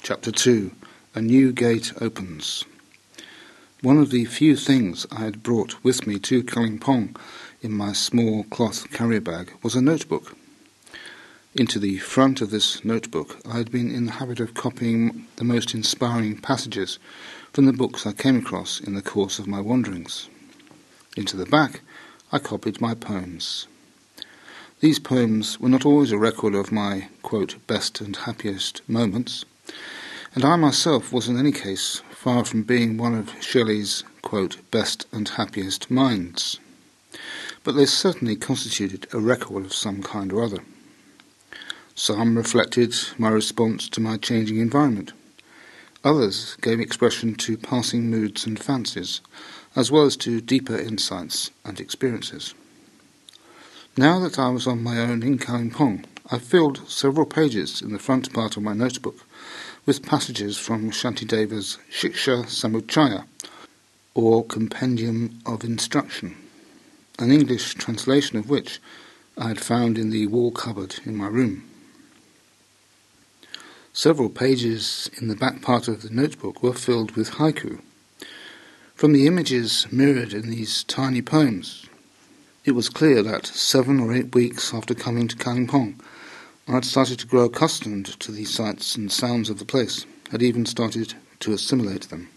Chapter 2. A New Gate Opens. One of the few things I had brought with me to Kalimpong in my small cloth carrier bag was a notebook. Into the front of this notebook I had been in the habit of copying the most inspiring passages from the books I came across in the course of my wanderings. Into the back I copied my poems. These poems were not always a record of my, quote, best and happiest moments, and I myself was in any case far from being one of Shelley's, quote, best and happiest minds. But they certainly constituted a record of some kind or other. Some reflected my response to my changing environment. Others gave expression to passing moods and fancies, as well as to deeper insights and experiences. Now that I was on my own in Kalimpong, I filled several pages in the front part of my notebook with passages from Shantideva's Shiksha Samuchaya, or Compendium of Instruction, an English translation of which I had found in the wall cupboard in my room. Several pages in the back part of the notebook were filled with haiku. From the images mirrored in these tiny poems, it was clear that 7 or 8 weeks after coming to Kalimpong, I had started to grow accustomed to the sights and sounds of the place, had even started to assimilate them.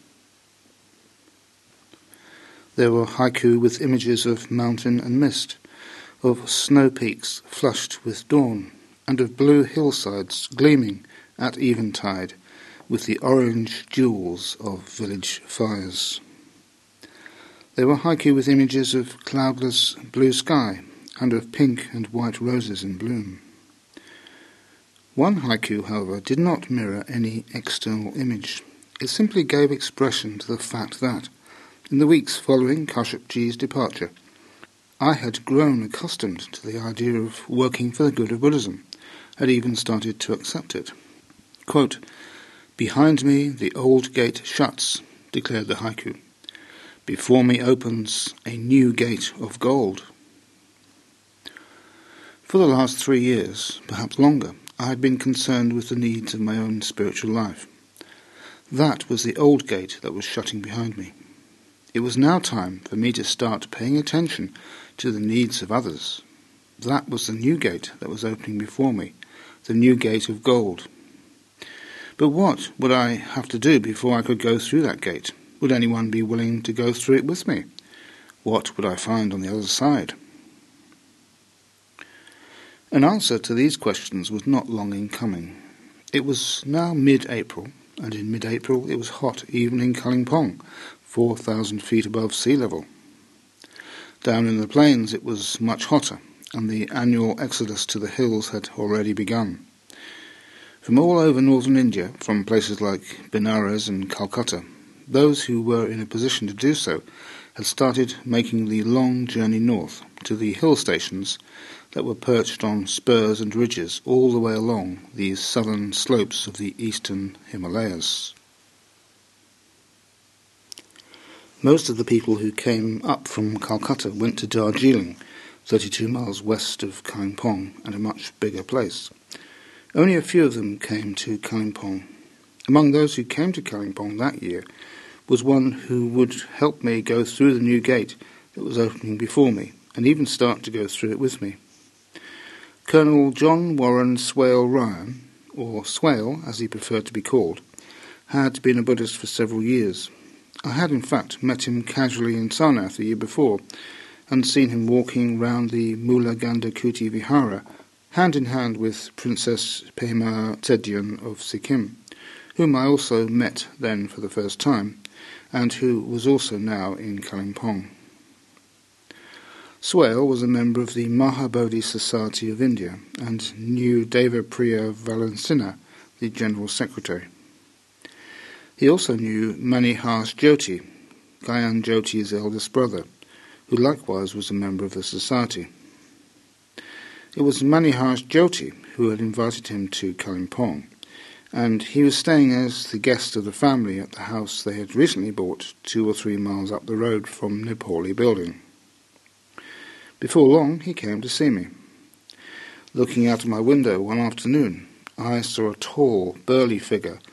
There were haiku with images of mountain and mist, of snow peaks flushed with dawn, and of blue hillsides gleaming at eventide with the orange jewels of village fires. There were haiku with images of cloudless blue sky and of pink and white roses in bloom. One haiku, however, did not mirror any external image. It simply gave expression to the fact that, in the weeks following Kashyapji's departure, I had grown accustomed to the idea of working for the good of Buddhism, had even started to accept it. Quote, "Behind me the old gate shuts," declared the haiku. "Before me opens a new gate of gold." For the last 3 years, perhaps longer, I had been concerned with the needs of my own spiritual life. That was the old gate that was shutting behind me. It was now time for me to start paying attention to the needs of others. That was the new gate that was opening before me, the new gate of gold. But what would I have to do before I could go through that gate? Would anyone be willing to go through it with me? What would I find on the other side? An answer to these questions was not long in coming. It was now mid-April, and in mid-April it was hot even in Kalimpong, 4,000 feet above sea level. Down in the plains it was much hotter, and the annual exodus to the hills had already begun. From all over northern India, from places like Benares and Calcutta, those who were in a position to do so had started making the long journey north to the hill stations that were perched on spurs and ridges all the way along these southern slopes of the eastern Himalayas. Most of the people who came up from Calcutta went to Darjeeling, 32 miles west of Kalimpong, and a much bigger place. Only a few of them came to Kalimpong. Among those who came to Kalimpong that year was one who would help me go through the new gate that was opening before me, and even start to go through it with me. Colonel John Warren Swale Ryan, or Swale as he preferred to be called, had been a Buddhist for several years. I had in fact met him casually in Sarnath the year before, and seen him walking round the Mula Gandakuti Vihara, hand in hand with Princess Pema Tsedian of Sikkim, whom I also met then for the first time, and who was also now in Kalimpong. Swale was a member of the Mahabodhi Society of India, and knew Devapriya Valansina, the General Secretary. He also knew Maniharsh Jyoti, Gyan Jyoti's eldest brother, who likewise was a member of the society. It was Maniharsh Jyoti who had invited him to Kalimpong, and he was staying as the guest of the family at the house they had recently bought 2 or 3 miles up the road from Nepali Building. Before long he came to see me. Looking out of my window one afternoon, I saw a tall, burly figure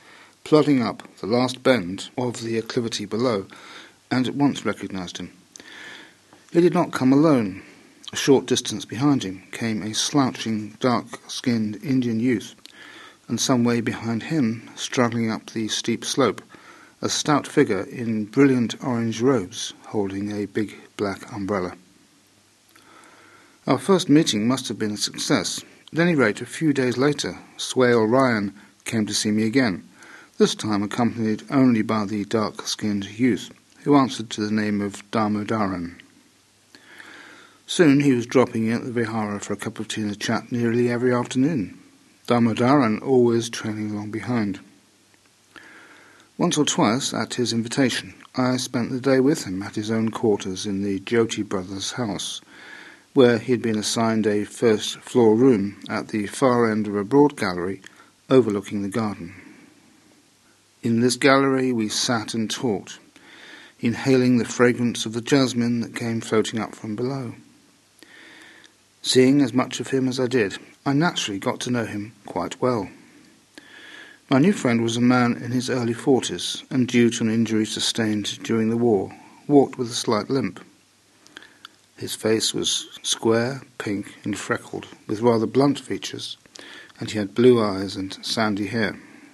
plodding up the last bend of the acclivity below, and at once recognised him. He did not come alone. A short distance behind him came a slouching, dark-skinned Indian youth, and some way behind him, struggling up the steep slope, a stout figure in brilliant orange robes, holding a big black umbrella. Our first meeting must have been a success. At any rate, a few days later, Swale Ryan came to see me again, this time accompanied only by the dark-skinned youth, who answered to the name of Damodaran. Soon he was dropping in at the Vihara for a cup of tea and a chat nearly every afternoon, Damodaran always trailing along behind. Once or twice, at his invitation, I spent the day with him at his own quarters in the Jyoti brothers' house, where he had been assigned a first-floor room at the far end of a broad gallery overlooking the garden. In this gallery we sat and talked, inhaling the fragrance of the jasmine that came floating up from below. Seeing as much of him as I did, I naturally got to know him quite well. My new friend was a man in his early 40s, and due to an injury sustained during the war, walked with a slight limp. His face was square, pink, and freckled, with rather blunt features, and he had blue eyes and sandy hair.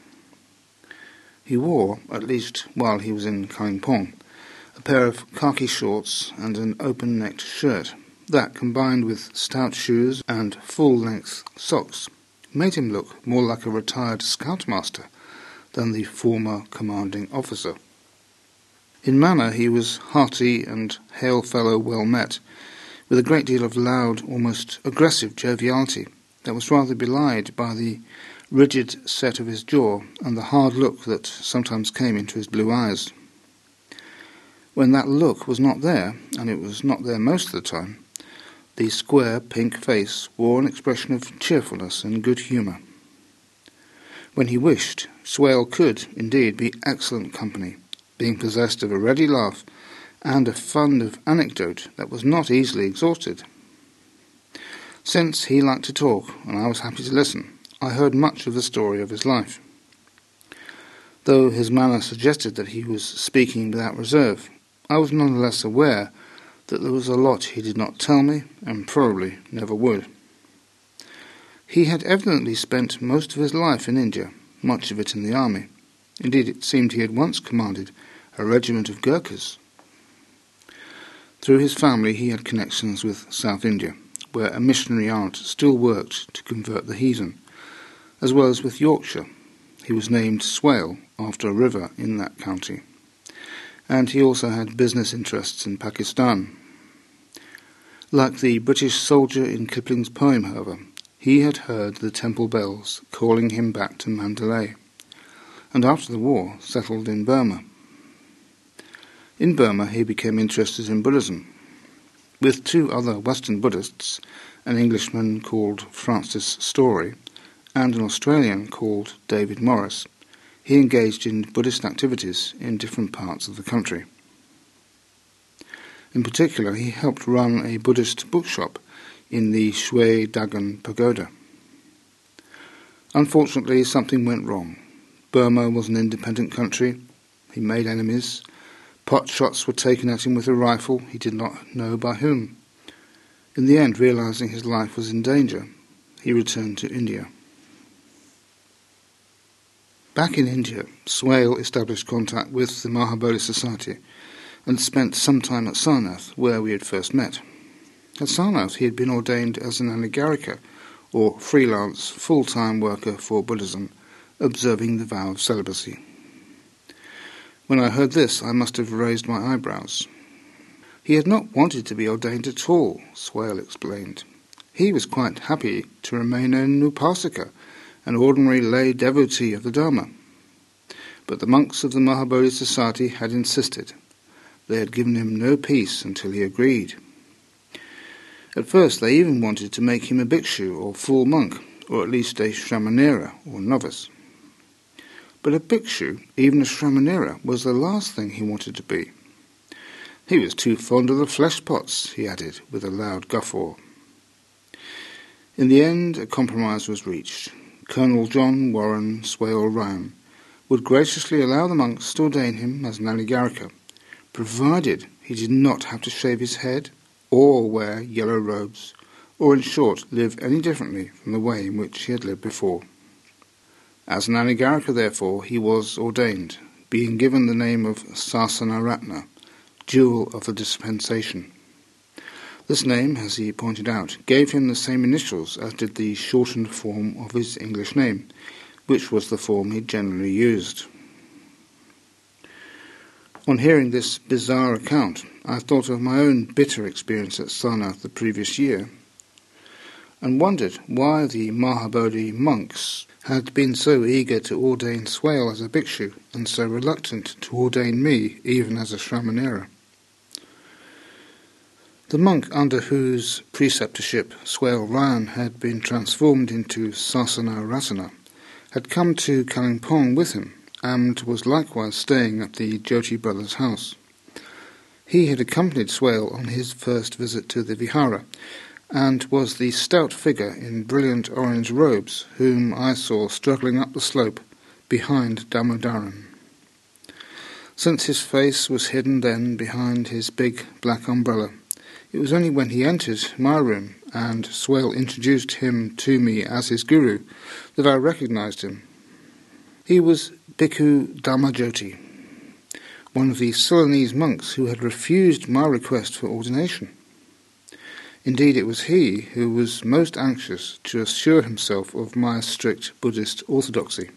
He wore, at least while he was in Kalimpong, a pair of khaki shorts and an open-necked shirt that, combined with stout shoes and full-length socks, made him look more like a retired scoutmaster than the former commanding officer. In manner he was hearty and hail fellow well met, with a great deal of loud, almost aggressive joviality that was rather belied by the rigid set of his jaw and the hard look that sometimes came into his blue eyes. When that look was not there, and it was not there most of the time, the square pink face wore an expression of cheerfulness and good humour. When he wished, Swale could, indeed, be excellent company, being possessed of a ready laugh and a fund of anecdote that was not easily exhausted. Since he liked to talk, and I was happy to listen, I heard much of the story of his life. Though his manner suggested that he was speaking without reserve, I was none the less aware that there was a lot he did not tell me, and probably never would. He had evidently spent most of his life in India, much of it in the army. Indeed, it seemed he had once commanded a regiment of Gurkhas. Through his family he had connections with South India, where a missionary aunt still worked to convert the heathen, as well as with Yorkshire. He was named Swale after a river in that county, and he also had business interests in Pakistan. Like the British soldier in Kipling's poem, however, he had heard the temple bells calling him back to Mandalay, and after the war settled in Burma. In Burma he became interested in Buddhism. With two other Western Buddhists, an Englishman called Francis Story and an Australian called David Morris, he engaged in Buddhist activities in different parts of the country. In particular, he helped run a Buddhist bookshop in the Shwe Dagon Pagoda. Unfortunately, something went wrong. Burma was an independent country. He made enemies. Pot shots were taken at him with a rifle, he did not know by whom. In the end, realizing his life was in danger, he returned to India. Back in India, Swale established contact with the Mahabodhi Society and spent some time at Sarnath, where we had first met. At Sarnath he had been ordained as an anagarika, or freelance full-time worker for Buddhism, observing the vow of celibacy. When I heard this, I must have raised my eyebrows. He had not wanted to be ordained at all, Swale explained. He was quite happy to remain an upasaka, an ordinary lay devotee of the Dharma. But the monks of the Mahabodhi Society had insisted. They had given him no peace until he agreed. At first they even wanted to make him a bhikshu or full monk, or at least a shramanera or novice. But a bhikshu, even a shramanera, was the last thing he wanted to be. He was too fond of the flesh pots, he added with a loud guffaw. In the end a compromise was reached. Colonel John Warren Swale Ryan would graciously allow the monks to ordain him as an Anagarika, provided he did not have to shave his head or wear yellow robes, or in short live any differently from the way in which he had lived before. As an Anagarika, therefore, he was ordained, being given the name of Sasanaratna, Jewel of the Dispensation. This name, as he pointed out, gave him the same initials as did the shortened form of his English name, which was the form he generally used. On hearing this bizarre account, I thought of my own bitter experience at Sarnath the previous year, and wondered why the Mahabodhi monks had been so eager to ordain Swale as a bhikshu, and so reluctant to ordain me even as a shramanera. The monk under whose preceptorship Swale Ryan had been transformed into Sasanaratna had come to Kalimpong with him, and was likewise staying at the Jyoti brothers' house. He had accompanied Swale on his first visit to the Vihara, and was the stout figure in brilliant orange robes whom I saw struggling up the slope behind Damodaran. Since his face was hidden then behind his big black umbrella, it was only when he entered my room and Swale introduced him to me as his guru that I recognized him. He was Bhikkhu Dhamajoti, one of the Ceylonese monks who had refused my request for ordination. Indeed, it was he who was most anxious to assure himself of my strict Buddhist orthodoxy.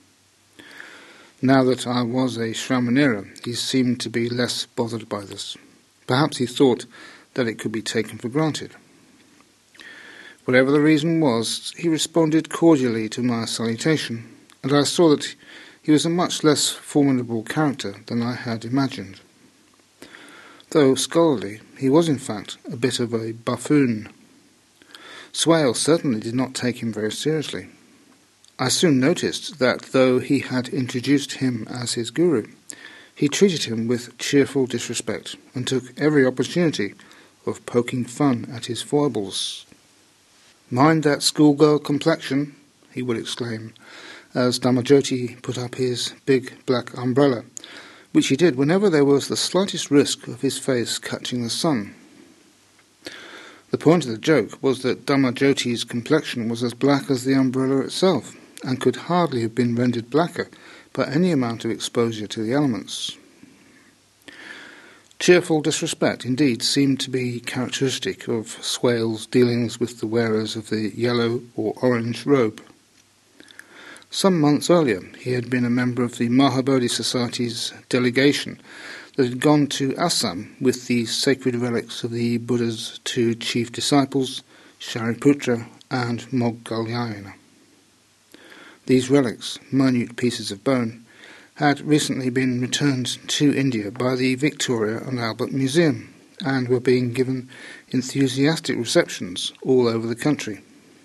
Now that I was a shramanera, he seemed to be less bothered by this. Perhaps he thought that it could be taken for granted. Whatever the reason was, he responded cordially to my salutation, and I saw that he was a much less formidable character than I had imagined. Though scholarly, he was in fact a bit of a buffoon. Swale certainly did not take him very seriously. I soon noticed that though he had introduced him as his guru, he treated him with cheerful disrespect, and took every opportunity of poking fun at his foibles. "Mind that schoolgirl complexion," he would exclaim, as Dhamajoti put up his big black umbrella, which he did whenever there was the slightest risk of his face catching the sun. The point of the joke was that Dhamajoti's complexion was as black as the umbrella itself, and could hardly have been rendered blacker by any amount of exposure to the elements. Cheerful disrespect indeed seemed to be characteristic of Swale's dealings with the wearers of the yellow or orange robe. Some months earlier he had been a member of the Mahabodhi Society's delegation that had gone to Assam with the sacred relics of the Buddha's two chief disciples, Shariputra and Moggallana. These relics, minute pieces of bone, had recently been returned to India by the Victoria and Albert Museum, and were being given enthusiastic receptions all over the country.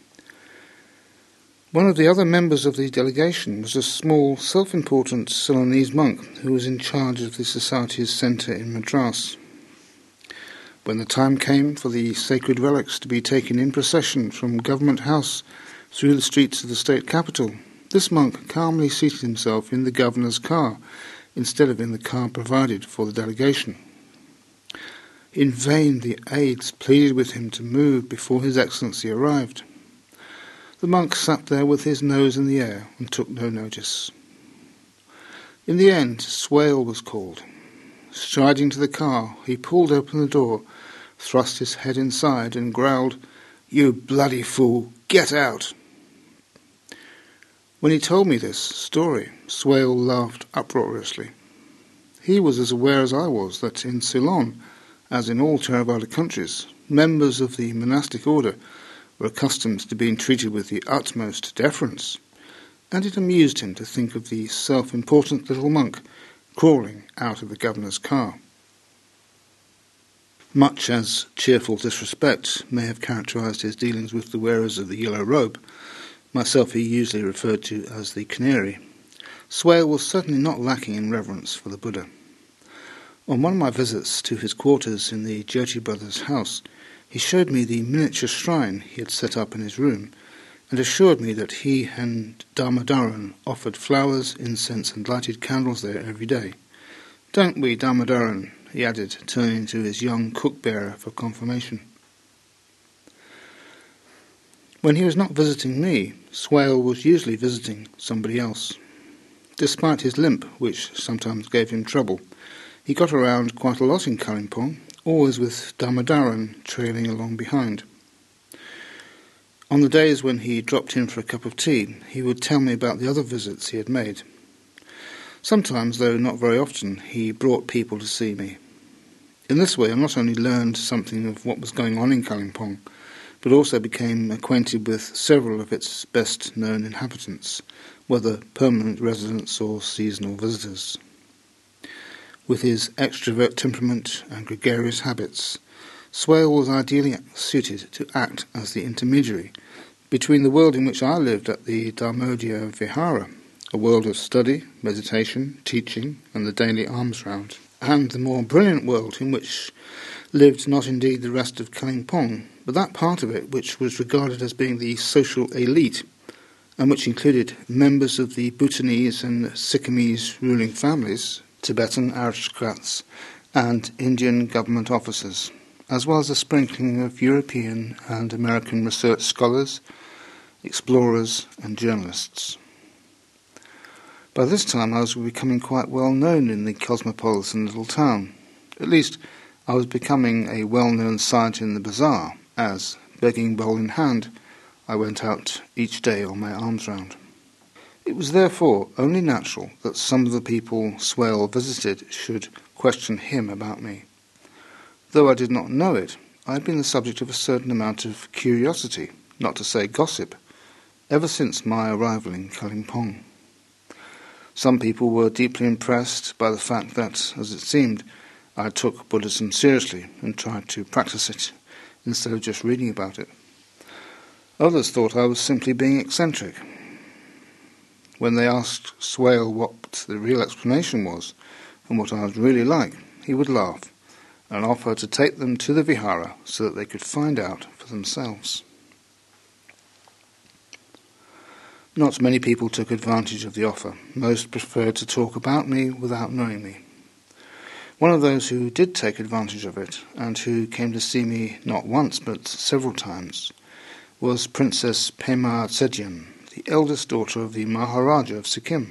One of the other members of the delegation was a small, self-important Ceylonese monk who was in charge of the Society's centre in Madras. When the time came for the sacred relics to be taken in procession from Government House through the streets of the state capital, this monk calmly seated himself in the governor's car instead of in the car provided for the delegation. In vain the aides pleaded with him to move before His Excellency arrived. The monk sat there with his nose in the air and took no notice. In the end, Swale was called. Striding to the car, he pulled open the door, thrust his head inside, and growled, "You bloody fool, get out!" When he told me this story, Swale laughed uproariously. He was as aware as I was that in Ceylon, as in all Theravada countries, members of the monastic order were accustomed to being treated with the utmost deference, and it amused him to think of the self-important little monk crawling out of the governor's car. Much as cheerful disrespect may have characterized his dealings with the wearers of the yellow robe, myself he usually referred to as the canary, Swale was certainly not lacking in reverence for the Buddha. On one of my visits to his quarters in the Jyoti brothers' house, he showed me the miniature shrine he had set up in his room, and assured me that he and Damodaran offered flowers, incense, and lighted candles there every day. "Don't we, Damodaran?" he added, turning to his young cook-bearer for confirmation. When he was not visiting me, Swale was usually visiting somebody else. Despite his limp, which sometimes gave him trouble, he got around quite a lot in Kalimpong, always with Damodaran trailing along behind. On the days when he dropped in for a cup of tea, he would tell me about the other visits he had made. Sometimes, though not very often, he brought people to see me. In this way I not only learned something of what was going on in Kalimpong, but also became acquainted with several of its best-known inhabitants, whether permanent residents or seasonal visitors. With his extrovert temperament and gregarious habits, Swale was ideally suited to act as the intermediary between the world in which I lived at the Dharmodia Vihara, a world of study, meditation, teaching, and the daily alms round, and the more brilliant world in which lived not indeed the rest of Kalimpong, but that part of it which was regarded as being the social elite, and which included members of the Bhutanese and Sikkimese ruling families, Tibetan aristocrats, and Indian government officers, as well as a sprinkling of European and American research scholars, explorers, and journalists. By this time I was becoming quite well known in the cosmopolitan little town. At least I was becoming a well-known sight in the bazaar, as, begging bowl in hand, I went out each day on my alms round. It was therefore only natural that some of the people Swale visited should question him about me. Though I did not know it, I had been the subject of a certain amount of curiosity, not to say gossip, ever since my arrival in Kalimpong. Some people were deeply impressed by the fact that, as it seemed, I took Buddhism seriously and tried to practice it, instead of just reading about it. Others thought I was simply being eccentric. When they asked Swale what the real explanation was, and what I was really like, he would laugh, and offer to take them to the Vihara so that they could find out for themselves. Not many people took advantage of the offer. Most preferred to talk about me without knowing me. One of those who did take advantage of it, and who came to see me not once but several times, was Princess Pema Tsegyen, the eldest daughter of the Maharaja of Sikkim.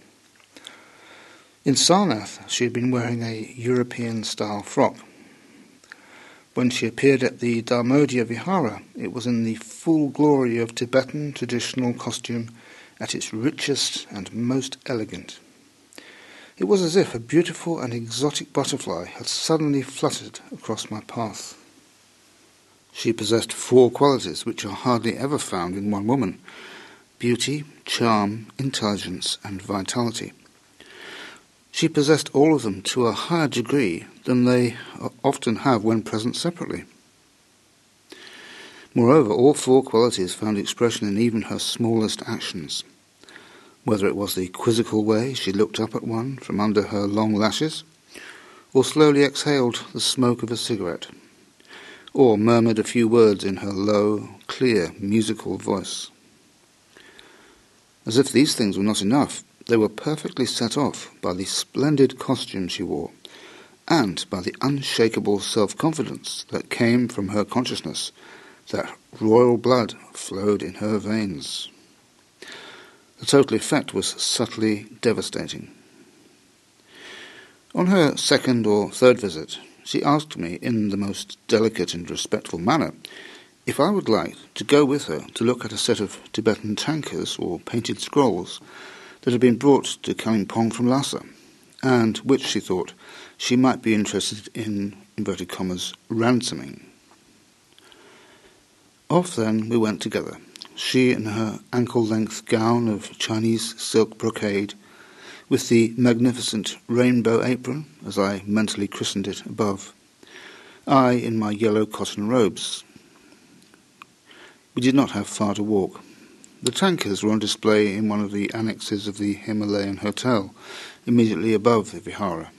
In Sarnath she had been wearing a European-style frock. When she appeared at the Dharmodia Vihara, it was in the full glory of Tibetan traditional costume at its richest and most elegant. It was as if a beautiful and exotic butterfly had suddenly fluttered across my path. She possessed 4 qualities which are hardly ever found in one woman: beauty, charm, intelligence, and vitality. She possessed all of them to a higher degree than they often have when present separately. Moreover, all 4 qualities found expression in even her smallest actions. Whether it was the quizzical way she looked up at one from under her long lashes, or slowly exhaled the smoke of a cigarette, or murmured a few words in her low, clear, musical voice. As if these things were not enough, they were perfectly set off by the splendid costume she wore, and by the unshakable self-confidence that came from her consciousness that royal blood flowed in her veins. The total effect was subtly devastating. On her 2nd or 3rd visit, she asked me, in the most delicate and respectful manner, if I would like to go with her to look at a set of Tibetan tankas or painted scrolls that had been brought to Kalimpong from Lhasa, and which, she thought, she might be interested in, inverted commas, ransoming. Off then we went together, she in her ankle-length gown of Chinese silk brocade, with the magnificent rainbow apron, as I mentally christened it, above, I in my yellow cotton robes. We did not have far to walk. The tankas were on display in one of the annexes of the Himalayan Hotel, immediately above the Vihara.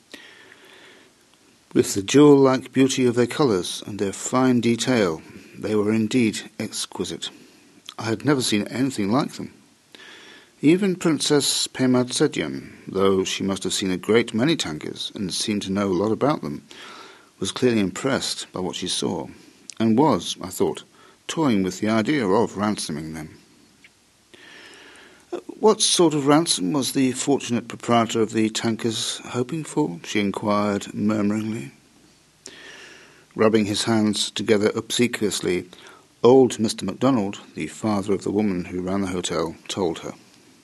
With the jewel-like beauty of their colours and their fine detail, they were indeed exquisite. I had never seen anything like them. Even Princess Pemadsedyam, though she must have seen a great many tankas and seemed to know a lot about them, was clearly impressed by what she saw, and was, I thought, toying with the idea of ransoming them. What sort of ransom was the fortunate proprietor of the tankers hoping for? She inquired murmuringly. Rubbing his hands together obsequiously, old Mr. MacDonald, the father of the woman who ran the hotel, told her.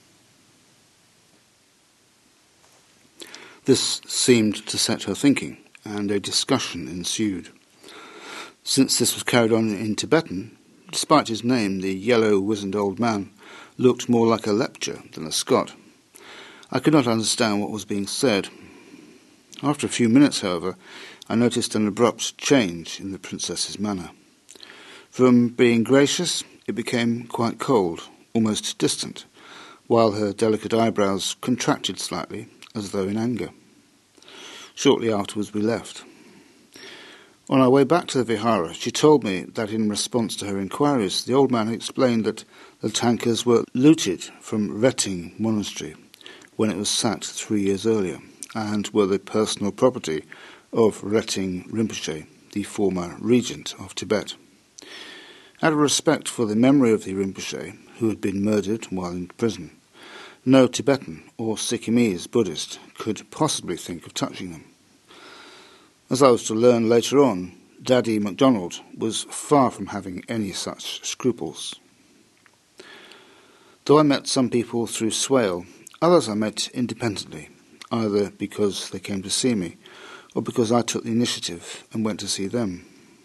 This seemed to set her thinking, and a discussion ensued. Since this was carried on in Tibetan, despite his name, the yellow, wizened old man looked more like a Lepcha than a Scot. I could not understand what was being said. After a few minutes, however, I noticed an abrupt change in the princess's manner. From being gracious, it became quite cold, almost distant, while her delicate eyebrows contracted slightly, as though in anger. Shortly afterwards we left. On our way back to the Vihara, she told me that in response to her inquiries, the old man had explained that the tankers were looted from Reting Monastery when it was sacked 3 years earlier, and were the personal property of Reting Rinpoche, the former regent of Tibet. Out of respect for the memory of the Rinpoche, who had been murdered while in prison, no Tibetan or Sikkimese Buddhist could possibly think of touching them. As I was to learn later on, Daddy MacDonald was far from having any such scruples. Though I met some people through Swale, others I met independently, either because they came to see me or because I took the initiative and went to see them.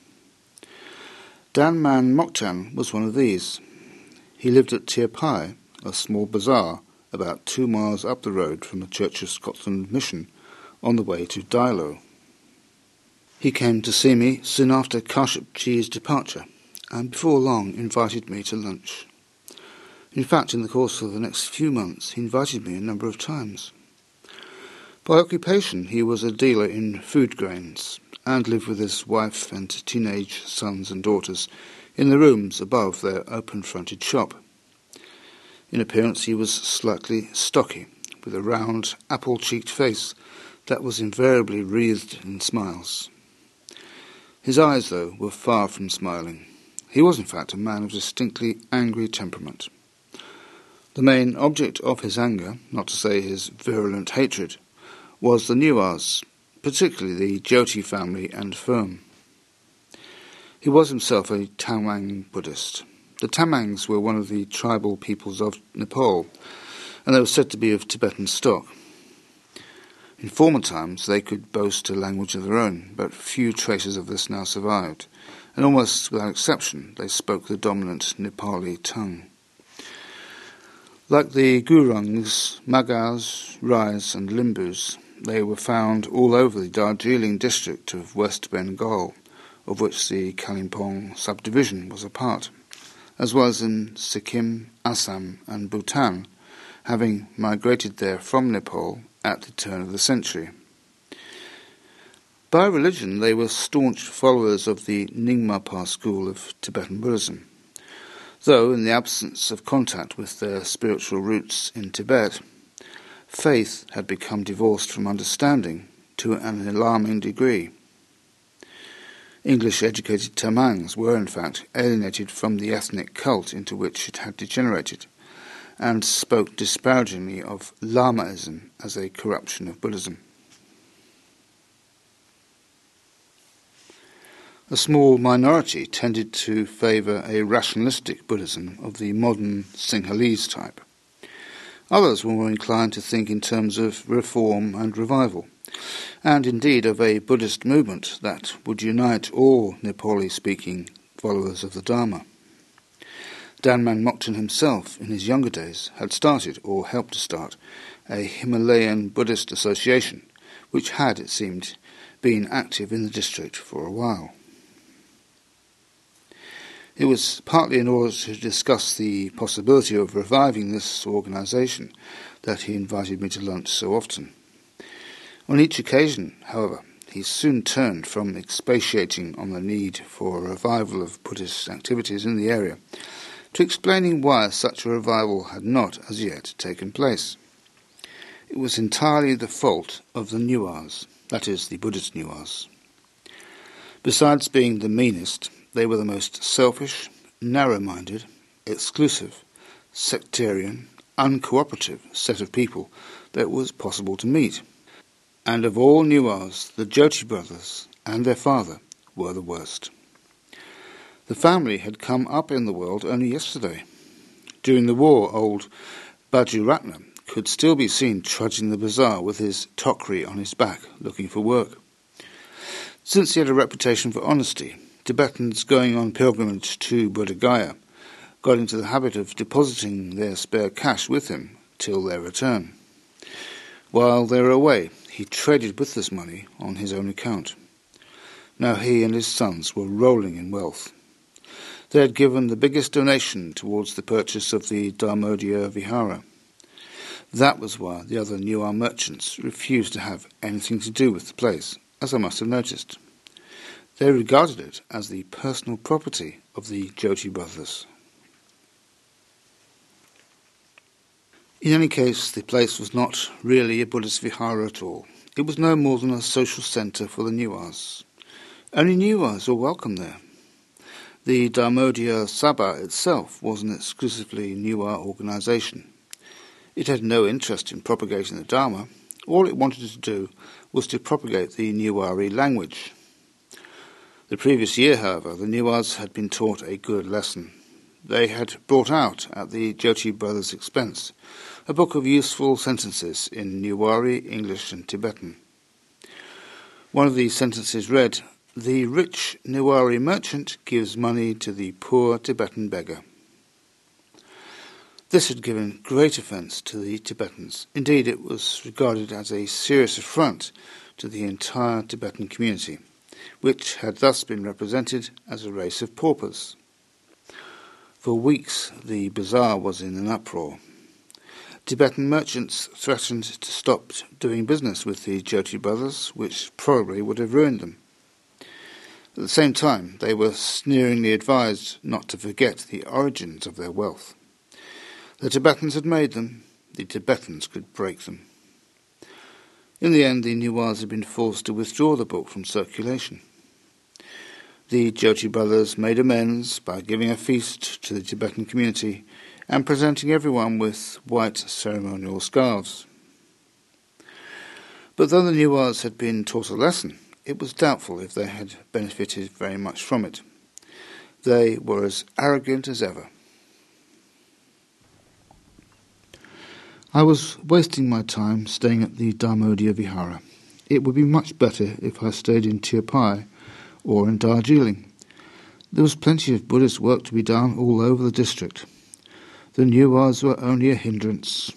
Danman Mokchan was one of these. He lived at Tirpai, a small bazaar about 2 miles up the road from the Church of Scotland Mission, on the way to Dailo. He came to see me soon after Kashyapji's departure, and before long invited me to lunch. In fact, in the course of the next few months, he invited me a number of times. By occupation, he was a dealer in food grains, and lived with his wife and teenage sons and daughters in the rooms above their open-fronted shop. In appearance he was slightly stocky, with a round, apple-cheeked face that was invariably wreathed in smiles. His eyes, though, were far from smiling. He was, in fact, a man of distinctly angry temperament. The main object of his anger, not to say his virulent hatred, was the Newars, particularly the Jyoti family and firm. He was himself a Tamang Buddhist. The Tamangs were one of the tribal peoples of Nepal, and they were said to be of Tibetan stock. In former times they could boast a language of their own, but few traces of this now survived, and almost without exception they spoke the dominant Nepali tongue. Like the Gurungs, Magas, Rais and Limbus, they were found all over the Darjeeling district of West Bengal, of which the Kalimpong subdivision was a part, as well as in Sikkim, Assam and Bhutan, having migrated there from Nepal at the turn of the century. By religion they were staunch followers of the Nyingma school of Tibetan Buddhism, though in the absence of contact with their spiritual roots in Tibet, faith had become divorced from understanding to an alarming degree. English-educated Tamangs were, in fact, alienated from the ethnic cult into which it had degenerated, and spoke disparagingly of Lamaism as a corruption of Buddhism. A small minority tended to favour a rationalistic Buddhism of the modern Sinhalese type. Others were more inclined to think in terms of reform and revival, and indeed of a Buddhist movement that would unite all Nepali-speaking followers of the Dharma. Danman Mokchan himself, in his younger days, had started, or helped to start, a Himalayan Buddhist association, which had, it seemed, been active in the district for a while. It was partly in order to discuss the possibility of reviving this organisation that he invited me to lunch so often. On each occasion, however, he soon turned from expatiating on the need for a revival of Buddhist activities in the area to explaining why such a revival had not as yet taken place. It was entirely the fault of the Newars, that is, the Buddhist Newars. Besides being the meanest, they were the most selfish, narrow-minded, exclusive, sectarian, uncooperative set of people that it was possible to meet. And of all Newars, the Jyoti brothers and their father were the worst. The family had come up in the world only yesterday. During the war, old Baju Ratna could still be seen trudging the bazaar with his tokri on his back, looking for work. Since he had a reputation for honesty, Tibetans going on pilgrimage to Buddha Gaya got into the habit of depositing their spare cash with him till their return. While they were away, he traded with this money on his own account. Now he and his sons were rolling in wealth. They had given the biggest donation towards the purchase of the Dharmodia Vihara. That was why the other Newar merchants refused to have anything to do with the place, as I must have noticed. They regarded it as the personal property of the Jyoti brothers. In any case, the place was not really a Buddhist vihara at all. It was no more than a social centre for the Newars. Only Newars were welcome there. The Dharmodia Sabha itself was an exclusively Newar organisation. It had no interest in propagating the Dharma. All it wanted to do was to propagate the Newari language. The previous year, however, the Newars had been taught a good lesson. They had brought out, at the Jyoti brothers' expense, a book of useful sentences in Newari, English and Tibetan. One of these sentences read, "The rich Newari merchant gives money to the poor Tibetan beggar." This had given great offence to the Tibetans. Indeed, it was regarded as a serious affront to the entire Tibetan community, which had thus been represented as a race of paupers. For weeks the bazaar was in an uproar. Tibetan merchants threatened to stop doing business with the Jyoti brothers, which probably would have ruined them. At the same time, they were sneeringly advised not to forget the origins of their wealth. The Tibetans had made them, the Tibetans could break them. In the end, the Newars had been forced to withdraw the book from circulation. The Jyoti brothers made amends by giving a feast to the Tibetan community and presenting everyone with white ceremonial scarves. But though the Newars had been taught a lesson, it was doubtful if they had benefited very much from it. They were as arrogant as ever. I was wasting my time staying at the Dharmodia Vihara. It would be much better if I stayed in Tirpai or in Darjeeling. There was plenty of Buddhist work to be done all over the district. The Newars were only a hindrance.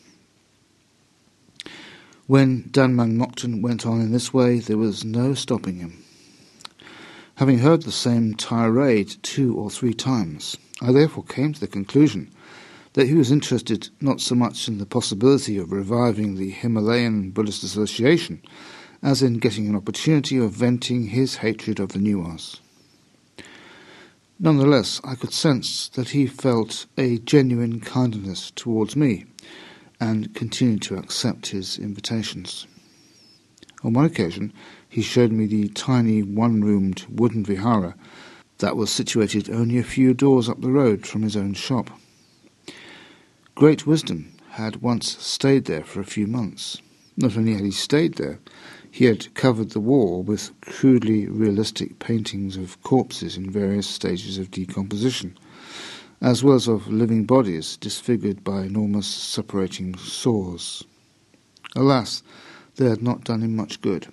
When Danmang Mokten went on in this way, there was no stopping him. Having heard the same tirade 2 or 3 times, I therefore came to the conclusion that he was interested not so much in the possibility of reviving the Himalayan Buddhist Association as in getting an opportunity of venting his hatred of the Newars. Nonetheless, I could sense that he felt a genuine kindness towards me and continued to accept his invitations. On one occasion, he showed me the tiny one-roomed wooden vihara that was situated only a few doors up the road from his own shop. Great Wisdom had once stayed there for a few months. Not only had he stayed there, he had covered the wall with crudely realistic paintings of corpses in various stages of decomposition, as well as of living bodies disfigured by enormous separating sores. Alas, they had not done him much good.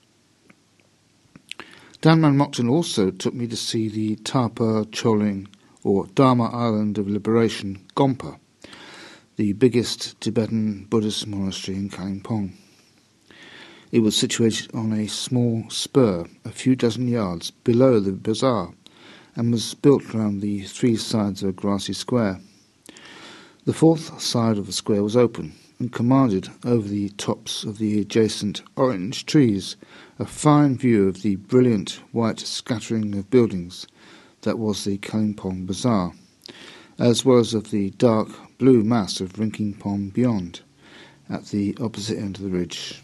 Danmang Mokten also took me to see the Tapa Choling, or Dharma Island of Liberation, Gompa, the biggest Tibetan Buddhist monastery in Kalimpong. It was situated on a small spur a few dozen yards below the bazaar and was built round the 3 sides of a grassy square. The 4th side of the square was open and commanded over the tops of the adjacent orange trees a fine view of the brilliant white scattering of buildings that was the Kalimpong Bazaar, as well as of the dark blue mass of Rinking Pond beyond, at the opposite end of the ridge.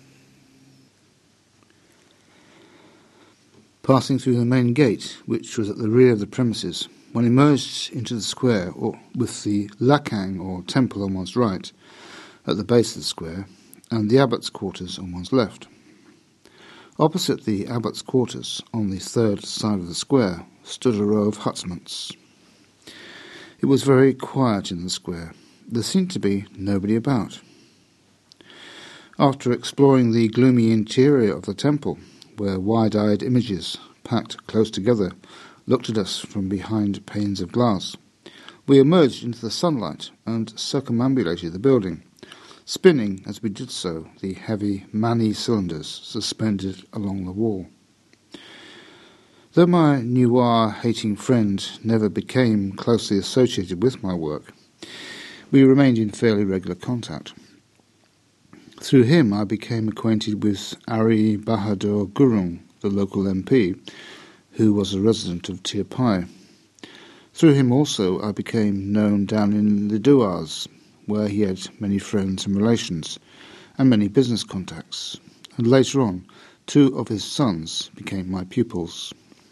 Passing through the main gate, which was at the rear of the premises, one emerged into the square, or with the Lakang or temple on one's right, at the base of the square, and the abbot's quarters on one's left. Opposite the abbot's quarters, on the third side of the square, stood a row of hutsments. It was very quiet in the square. There seemed to be nobody about. After exploring the gloomy interior of the temple, where wide-eyed images, packed close together, looked at us from behind panes of glass, we emerged into the sunlight and circumambulated the building, spinning as we did so the heavy Mani cylinders suspended along the wall. Though my noir-hating friend never became closely associated with my work, we remained in fairly regular contact. Through him I became acquainted with Ari Bahadur Gurung, the local MP, who was a resident of Tirpai. Through him also I became known down in Liduars, where he had many friends and relations, and many business contacts, and later on 2 of his sons became my pupils.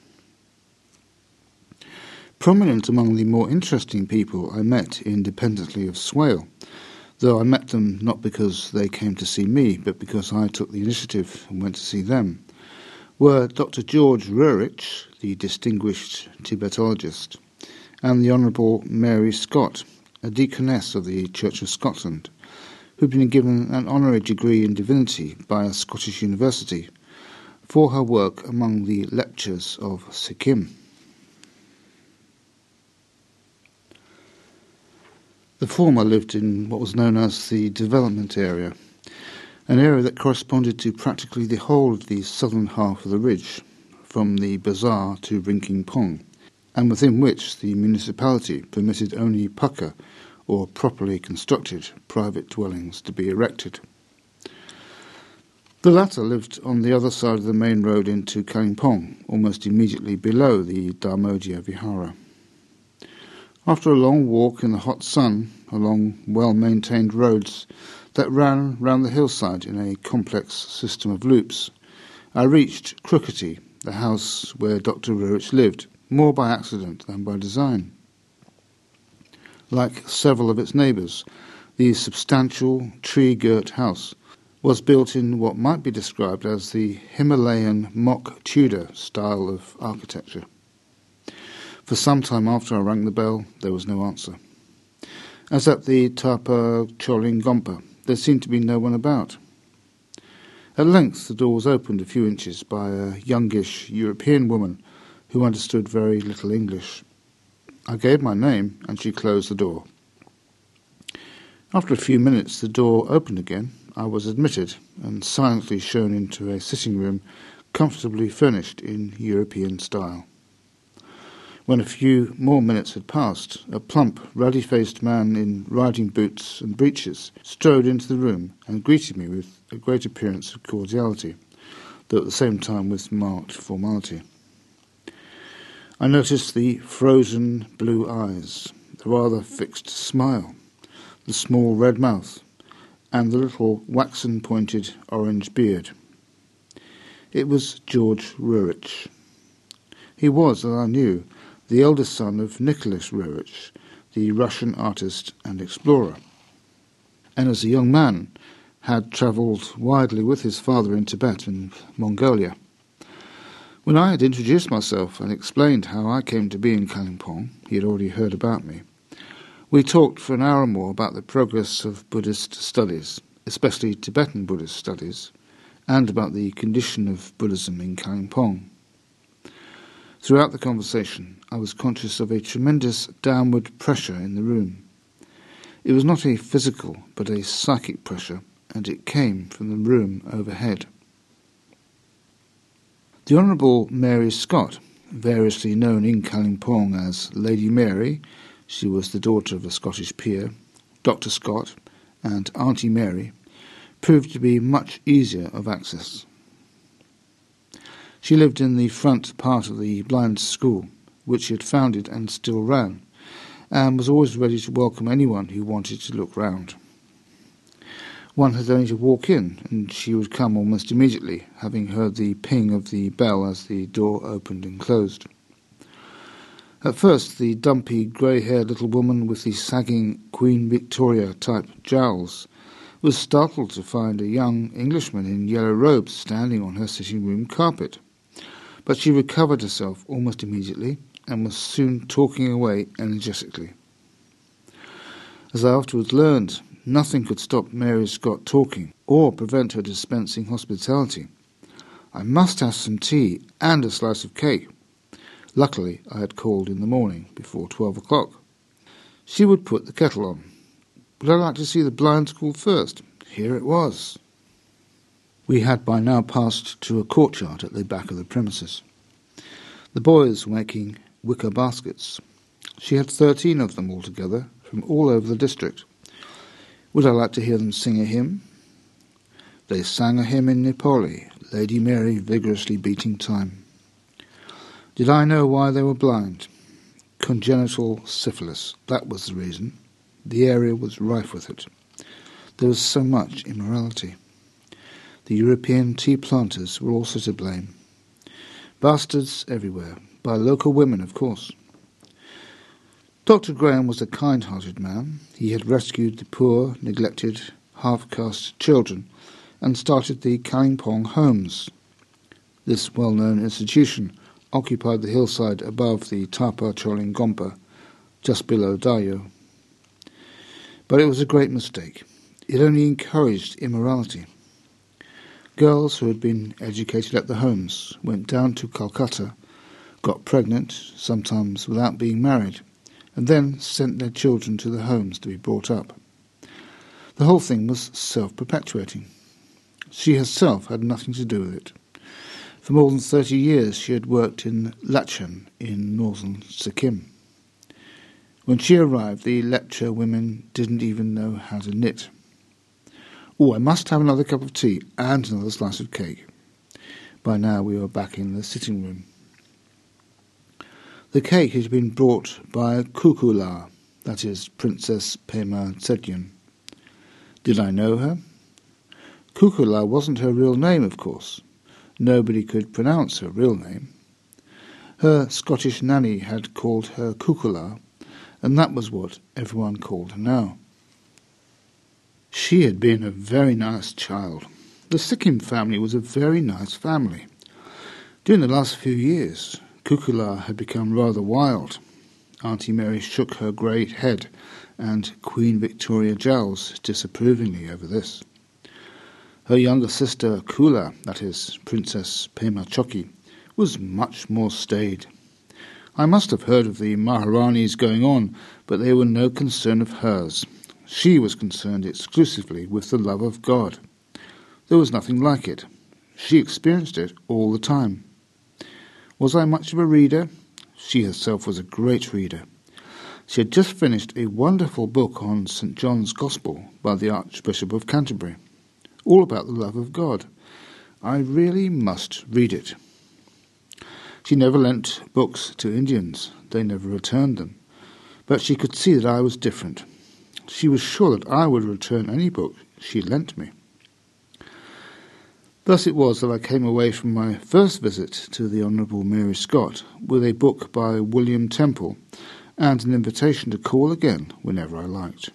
Prominent among the more interesting people I met independently of Swale, though I met them not because they came to see me, but because I took the initiative and went to see them, were Dr. George Rurich, the distinguished Tibetologist, and the Honourable Mary Scott, a deaconess of the Church of Scotland, who had been given an honorary degree in divinity by a Scottish university for her work among the lepchas of Sikkim. The former lived in what was known as the development area, an area that corresponded to practically the whole of the southern half of the ridge, from the bazaar to Rinking Pong, and within which the municipality permitted only pucca, or properly constructed private dwellings, to be erected. The latter lived on the other side of the main road into Kalimpong, almost immediately below the Dharmodia Vihara. After a long walk in the hot sun along well-maintained roads that ran round the hillside in a complex system of loops, I reached Crookety, the house where Dr. Rurich lived, more by accident than by design. Like several of its neighbours, the substantial, tree-girt house was built in what might be described as the Himalayan mock Tudor style of architecture. For some time after I rang the bell, there was no answer. As at the Tapa Cholingompa, there seemed to be no one about. At length the door was opened a few inches by a youngish European woman who understood very little English. I gave my name, and she closed the door. After a few minutes the door opened again. I was admitted and silently shown into a sitting room comfortably furnished in European style. When a few more minutes had passed, a plump, ruddy-faced man in riding boots and breeches strode into the room and greeted me with a great appearance of cordiality, though at the same time with marked formality. I noticed the frozen blue eyes, the rather fixed smile, the small red mouth, and the little waxen-pointed orange beard. It was George Rurich. He was, as I knew, the eldest son of Nicholas Rurich, the Russian artist and explorer, and as a young man had travelled widely with his father in Tibet and Mongolia. When I had introduced myself and explained how I came to be in Kalimpong, he had already heard about me. We talked for an hour or more about the progress of Buddhist studies, especially Tibetan Buddhist studies, and about the condition of Buddhism in Kalimpong. Throughout the conversation, I was conscious of a tremendous downward pressure in the room. It was not a physical, but a psychic pressure, and it came from the room overhead. The Honourable Mary Scott, variously known in Kalimpong as Lady Mary, she was the daughter of a Scottish peer, Dr. Scott, and Auntie Mary, proved to be much easier of access. She lived in the front part of the blind school, which she had founded and still ran, and was always ready to welcome anyone who wanted to look round. One had only to walk in, and she would come almost immediately, having heard the ping of the bell as the door opened and closed. At first, the dumpy, grey-haired little woman with the sagging Queen Victoria-type jowls was startled to find a young Englishman in yellow robes standing on her sitting-room carpet. But she recovered herself almost immediately and was soon talking away energetically. As I afterwards learned, nothing could stop Mary Scott talking or prevent her dispensing hospitality. I must have some tea and a slice of cake. Luckily, I had called in the morning before 12 o'clock. She would put the kettle on. Would I like to see the blind school first? Here it was. We had by now passed to a courtyard at the back of the premises. The boys were making wicker baskets. She had 13 of them altogether, from all over the district. Would I like to hear them sing a hymn? They sang a hymn in Nepali, Lady Mary vigorously beating time. Did I know why they were blind? Congenital syphilis, that was the reason. The area was rife with it. There was so much immorality. The European tea planters were also to blame. Bastards everywhere, by local women, of course. Dr. Graham was a kind-hearted man. He had rescued the poor, neglected, half-caste children and started the Kalimpong Homes. This well-known institution occupied the hillside above the Tapa Choling Gompa, just below Dayo. But it was a great mistake. It only encouraged immorality. Girls who had been educated at the homes went down to Calcutta, got pregnant, sometimes without being married, and then sent their children to the homes to be brought up. The whole thing was self-perpetuating. She herself had nothing to do with it. For more than 30 years she had worked in Lachin in northern Sikkim. When she arrived, the lecture women didn't even know how to knit. Oh, I must have another cup of tea and another slice of cake. By now we were back in the sitting room. The cake had been brought by Kukula, that is, Princess Pema Tsedyan. Did I know her? Kukula wasn't her real name, of course. Nobody could pronounce her real name. Her Scottish nanny had called her Kukula, and that was what everyone called her now. She had been a very nice child. The Sikkim family was a very nice family. During the last few years, Kukula had become rather wild. Auntie Mary shook her grey head, and Queen Victoria jowls disapprovingly over this. Her younger sister Kula, that is, Princess Pema Choki, was much more staid. I must have heard of the Maharanis going on, but they were no concern of hers. She was concerned exclusively with the love of God. There was nothing like it. She experienced it all the time. Was I much of a reader? She herself was a great reader. She had just finished a wonderful book on St. John's Gospel by the Archbishop of Canterbury, all about the love of God. I really must read it. She never lent books to Indians. They never returned them. But she could see that I was different. She was sure that I would return any book she lent me. Thus it was that I came away from my first visit to the Honourable Mary Scott with a book by William Temple and an invitation to call again whenever I liked.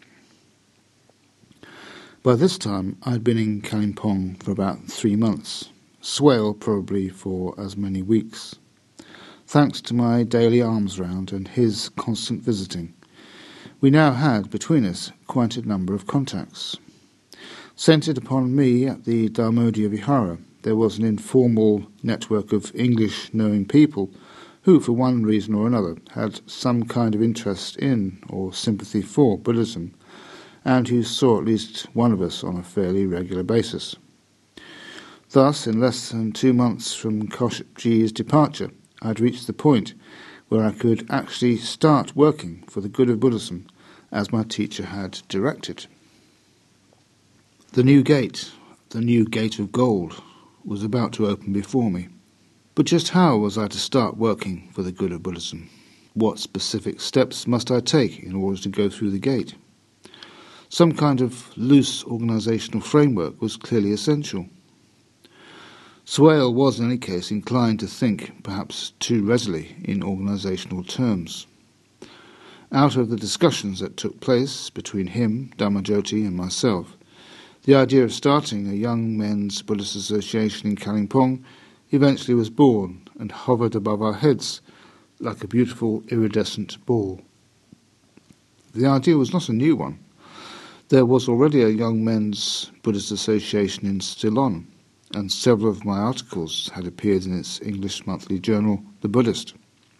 By this time I had been in Kalimpong for about 3 months, Swale probably for as many weeks. Thanks to my daily alms round and his constant visiting, we now had between us quite a number of contacts. Centred upon me at the Darmodia Vihara, there was an informal network of English-knowing people who, for one reason or another, had some kind of interest in or sympathy for Buddhism, and who saw at least one of us on a fairly regular basis. Thus, in less than 2 months from Kaushikji's departure, I had reached the point where I could actually start working for the good of Buddhism, as my teacher had directed. The new gate of gold, was about to open before me. But just how was I to start working for the good of Buddhism? What specific steps must I take in order to go through the gate? Some kind of loose organisational framework was clearly essential. Swale was in any case inclined to think, perhaps too readily, in organisational terms. Out of the discussions that took place between him, Dharmajoti, and myself, the idea of starting a young men's Buddhist association in Kalimpong eventually was born and hovered above our heads like a beautiful iridescent ball. The idea was not a new one. There was already a young men's Buddhist association in Ceylon, and several of my articles had appeared in its English monthly journal, The Buddhist.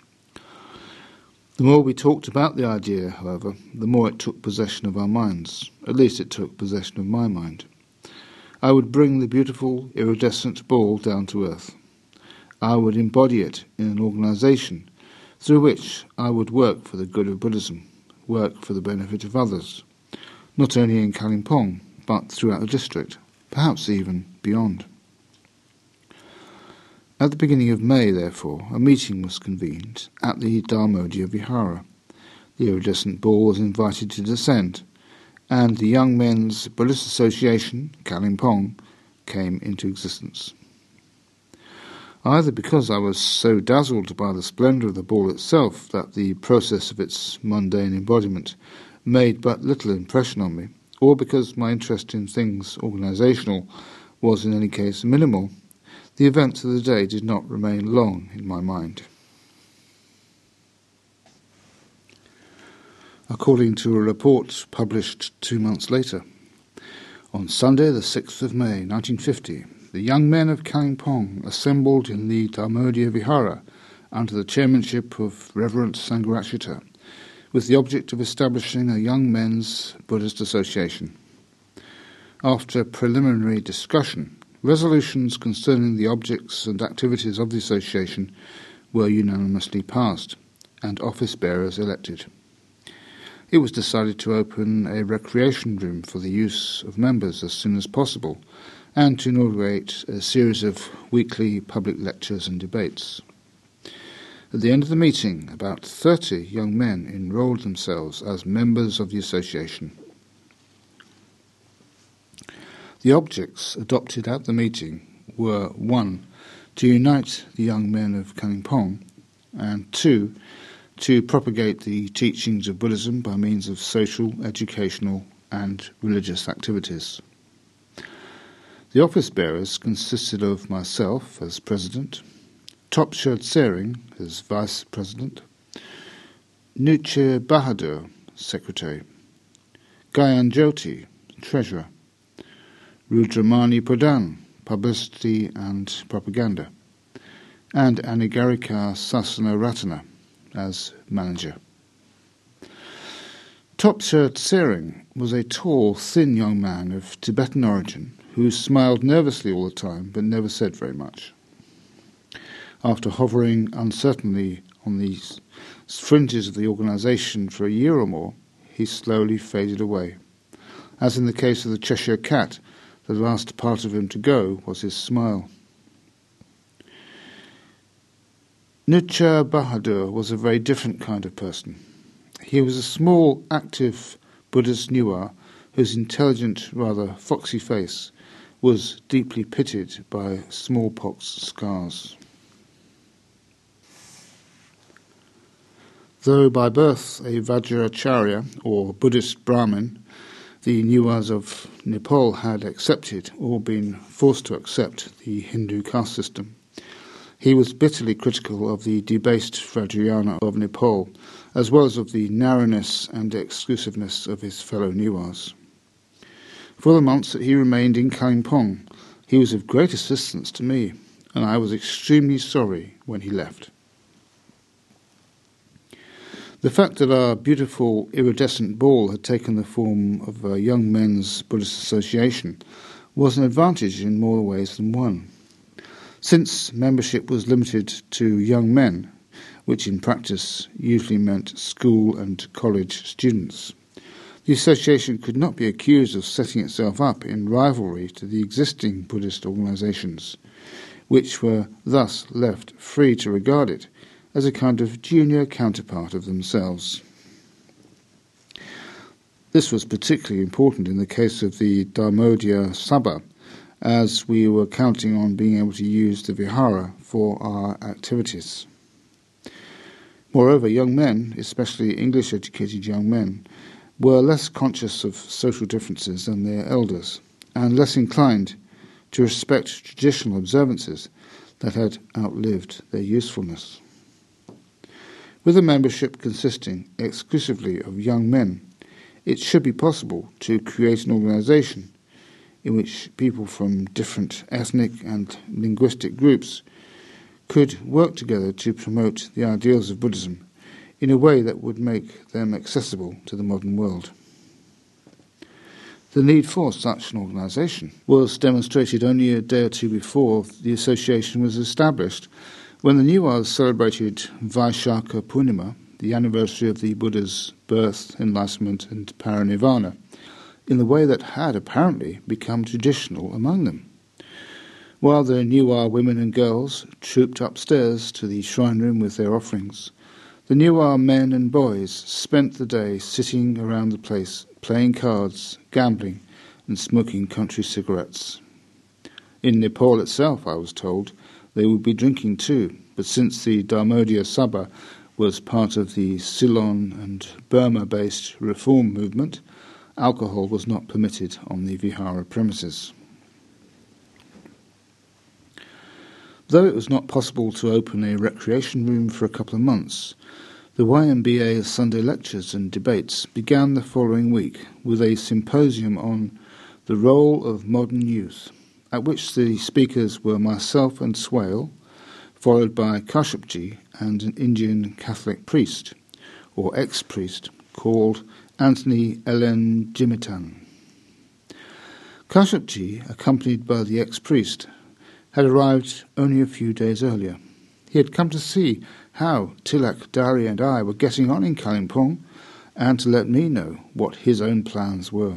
The more we talked about the idea, however, the more it took possession of our minds. At least it took possession of my mind. I would bring the beautiful iridescent ball down to earth. I would embody it in an organisation through which I would work for the good of Buddhism, work for the benefit of others, not only in Kalimpong, but throughout the district, perhaps even beyond. At the beginning of May, therefore, a meeting was convened at the Dharmodaya Vihara. The iridescent ball was invited to descend, and the Young Men's Buddhist Association, Kalimpong, came into existence. Either because I was so dazzled by the splendour of the ball itself that the process of its mundane embodiment made but little impression on me, or because my interest in things organisational was in any case minimal, the events of the day did not remain long in my mind. According to a report published 2 months later, on Sunday the 6th of May 1950, the young men of Kalimpong assembled in the Dharmodaya Vihara under the chairmanship of Reverend Sangharakshita, with the object of establishing a Young Men's Buddhist Association. After preliminary discussion, resolutions concerning the objects and activities of the association were unanimously passed, and office bearers elected. It was decided to open a recreation room for the use of members as soon as possible, and to inaugurate a series of weekly public lectures and debates. At the end of the meeting, about 30 young men enrolled themselves as members of the association. The objects adopted at the meeting were 1. To unite the young men of Kalimpong, and 2. To propagate the teachings of Buddhism by means of social, educational and religious activities. The office bearers consisted of myself as president, Topsherd Tsering as vice president, Nuche Bahadur, secretary, Gayan Jyoti, treasurer, Rudramani Pradhan, publicity and propaganda, and Anigarika Sasana Ratana as manager. Topsherd Tsering was a tall, thin young man of Tibetan origin who smiled nervously all the time but never said very much. After hovering uncertainly on the fringes of the organisation for a year or more, he slowly faded away. As in the case of the Cheshire Cat, the last part of him to go was his smile. Nuche Bahadur was a very different kind of person. He was a small, active Buddhist Nuar whose intelligent, rather foxy face was deeply pitted by smallpox scars. Though by birth a Vajracharya, or Buddhist Brahmin, the Nuars of Nepal had accepted, or been forced to accept, the Hindu caste system. He was bitterly critical of the debased Vajrayana of Nepal, as well as of the narrowness and exclusiveness of his fellow Nuars. For the months that he remained in Kalimpong, he was of great assistance to me, and I was extremely sorry when he left. The fact that our beautiful iridescent ball had taken the form of a Young Men's Buddhist Association was an advantage in more ways than one. Since membership was limited to young men, which in practice usually meant school and college students, the association could not be accused of setting itself up in rivalry to the existing Buddhist organisations, which were thus left free to regard it as a kind of junior counterpart of themselves. This was particularly important in the case of the Dharmodia Sabha, as we were counting on being able to use the vihara for our activities. Moreover, young men, especially English-educated young men, were less conscious of social differences than their elders, and less inclined to respect traditional observances that had outlived their usefulness. With a membership consisting exclusively of young men, it should be possible to create an organization in which people from different ethnic and linguistic groups could work together to promote the ideals of Buddhism in a way that would make them accessible to the modern world. The need for such an organization was demonstrated only a day or two before the association was established, when the Niwars celebrated Vaishakha Purnima, the anniversary of the Buddha's birth, enlightenment and parinirvana, in the way that had apparently become traditional among them. While the Niwar women and girls trooped upstairs to the shrine room with their offerings, the Niwar men and boys spent the day sitting around the place, playing cards, gambling, and smoking country cigarettes. In Nepal itself, I was told, they would be drinking too, but since the Dharmodia Sabha was part of the Ceylon and Burma-based reform movement, alcohol was not permitted on the vihara premises. Though it was not possible to open a recreation room for a couple of months, the YMBA Sunday lectures and debates began the following week with a symposium on the role of modern youth, at which the speakers were myself and Swale, followed by Kashyapji and an Indian Catholic priest, or ex-priest, called Anthony Elenjimitan. Kashyapji, accompanied by the ex-priest, had arrived only a few days earlier. He had come to see how Tilak Dari and I were getting on in Kalimpong, and to let me know what his own plans were.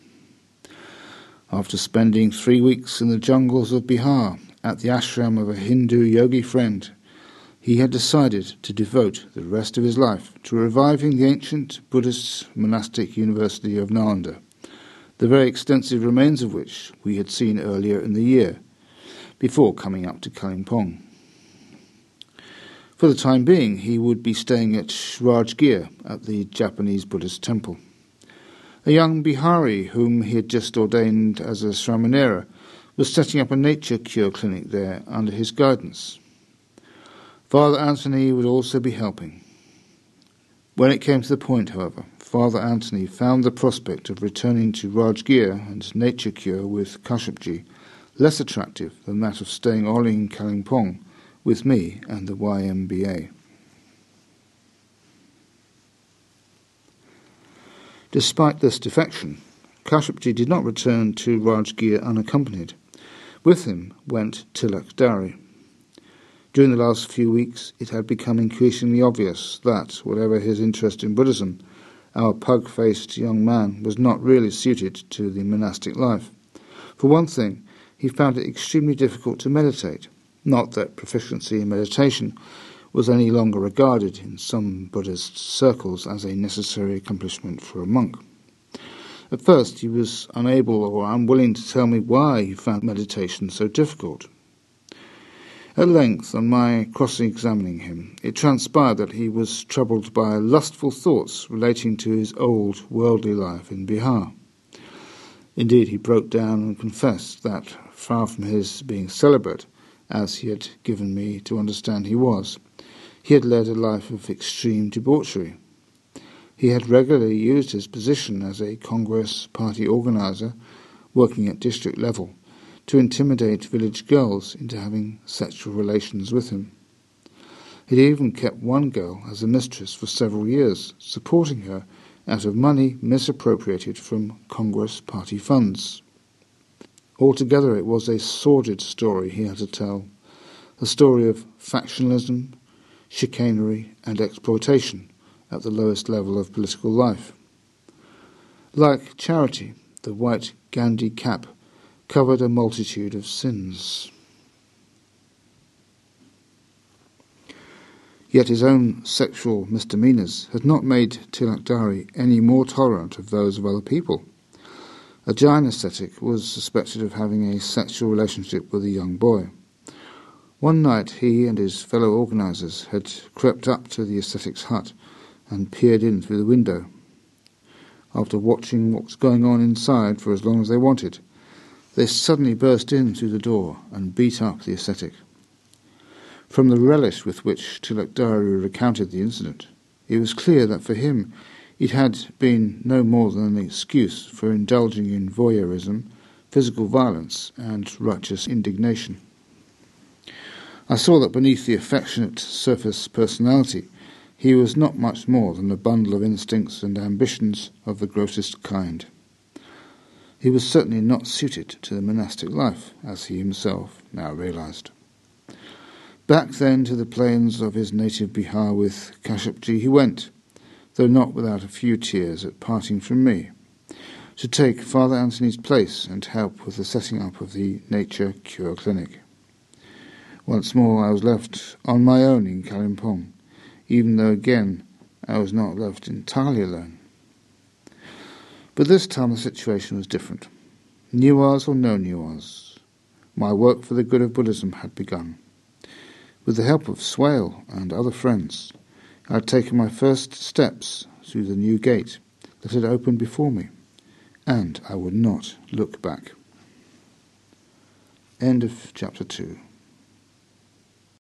After spending 3 weeks in the jungles of Bihar at the ashram of a Hindu yogi friend, he had decided to devote the rest of his life to reviving the ancient Buddhist monastic university of Nalanda, the very extensive remains of which we had seen earlier in the year, before coming up to Kalimpong. For the time being, he would be staying at Rajgir at the Japanese Buddhist temple. A young Bihari whom he had just ordained as a Sramanera was setting up a nature cure clinic there under his guidance. Father Anthony would also be helping. When it came to the point, however, Father Anthony found the prospect of returning to Rajgir and nature cure with Kashyapji less attractive than that of staying on in Kalimpong with me and the YMBA. Despite this defection, Kashyapji did not return to Rajgir unaccompanied. With him went Tilak Dari. During the last few weeks, it had become increasingly obvious that, whatever his interest in Buddhism, our pug-faced young man was not really suited to the monastic life. For one thing, he found it extremely difficult to meditate, not that proficiency in meditation was any longer regarded in some Buddhist circles as a necessary accomplishment for a monk. At first he was unable or unwilling to tell me why he found meditation so difficult. At length, on my cross-examining him, it transpired that he was troubled by lustful thoughts relating to his old worldly life in Bihar. Indeed, he broke down and confessed that, far from his being celibate, as he had given me to understand he was, he had led a life of extreme debauchery. He had regularly used his position as a Congress party organizer, working at district level, to intimidate village girls into having sexual relations with him. He had even kept one girl as a mistress for several years, supporting her out of money misappropriated from Congress party funds. Altogether it was a sordid story he had to tell, a story of factionalism, chicanery and exploitation at the lowest level of political life. Like charity, the white Gandhi cap covered a multitude of sins. Yet his own sexual misdemeanours had not made Tilak Dari any more tolerant of those of other people. A Jain ascetic was suspected of having a sexual relationship with a young boy. One night he and his fellow organisers had crept up to the ascetic's hut and peered in through the window. After watching what was going on inside for as long as they wanted, they suddenly burst in through the door and beat up the ascetic. From the relish with which Tilak Dari recounted the incident, it was clear that for him it had been no more than an excuse for indulging in voyeurism, physical violence, and righteous indignation. I saw that beneath the affectionate surface personality, he was not much more than a bundle of instincts and ambitions of the grossest kind. He was certainly not suited to the monastic life, as he himself now realized. Back then to the plains of his native Bihar with Kashyapji he went, though not without a few tears at parting from me, to take Father Anthony's place and help with the setting up of the Nature Cure Clinic. Once more I was left on my own in Kalimpong, even though again I was not left entirely alone. But this time the situation was different. Niwas or no Niwas, my work for the good of Buddhism had begun. With the help of Swale and other friends, I had taken my first steps through the new gate that had opened before me, and I would not look back. End of chapter 2.